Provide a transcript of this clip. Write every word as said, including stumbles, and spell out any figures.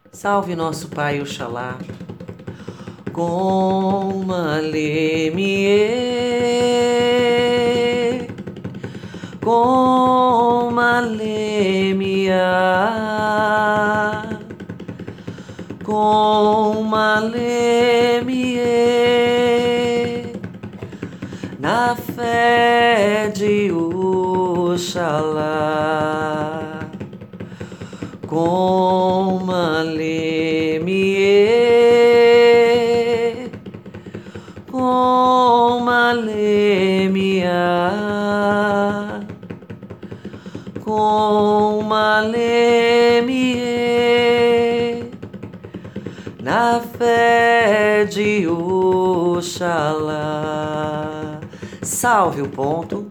Salve nosso Pai Oxalá. Com Malemie, com Malemia, com Malemie, na fé de Oxalá. Com Malemie, com Malemia, com Malemie, na fé de Oxalá. Salve o ponto.